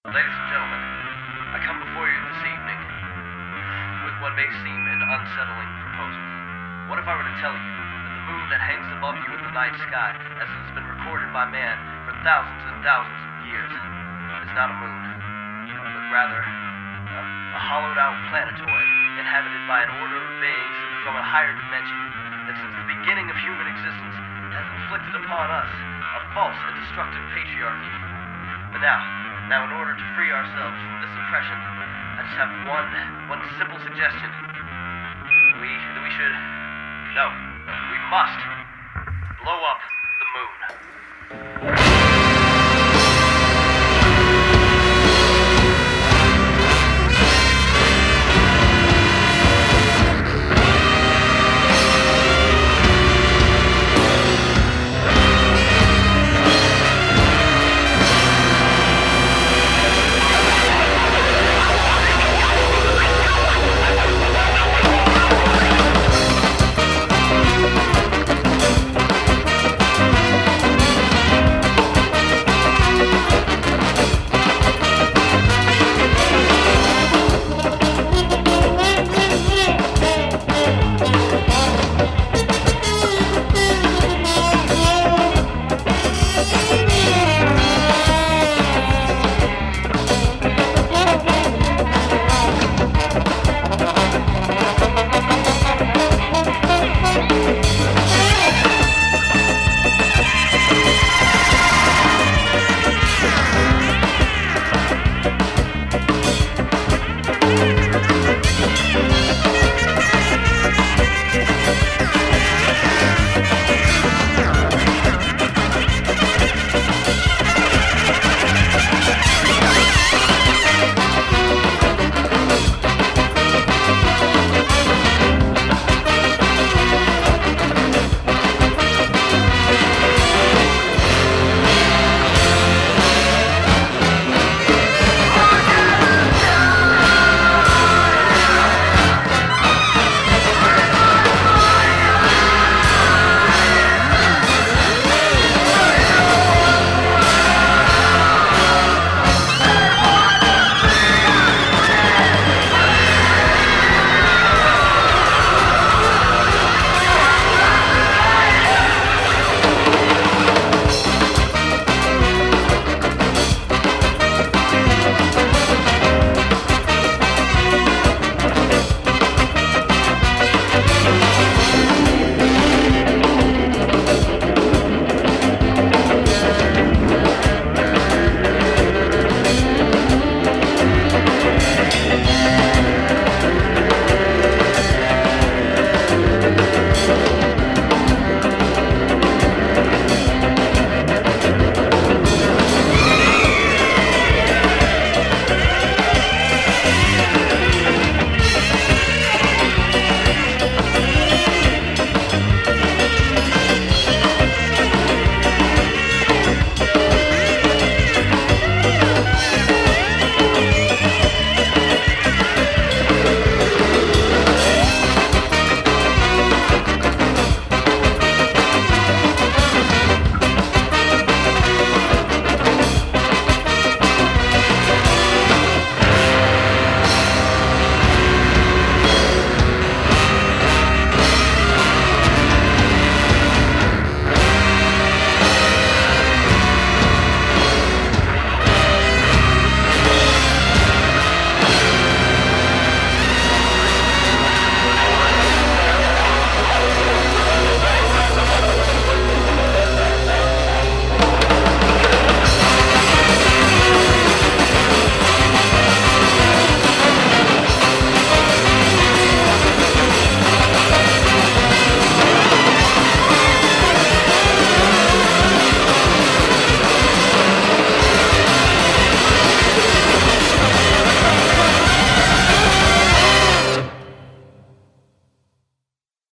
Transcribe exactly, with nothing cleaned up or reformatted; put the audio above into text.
Ladies and gentlemen, I come before you this evening with what may seem an unsettling proposal. What if I were to tell you that the moon that hangs above you in the night sky, as it has been recorded by man for thousands and thousands of years, is not a moon, but rather a, a hollowed-out planetoid inhabited by an order of beings from a higher dimension that since the beginning of human existence has inflicted upon us a false and destructive patriarchy. But now, now in order to free ourselves from this oppression, I just have one, one simple suggestion. We, that we should, no, we must blow up the moon.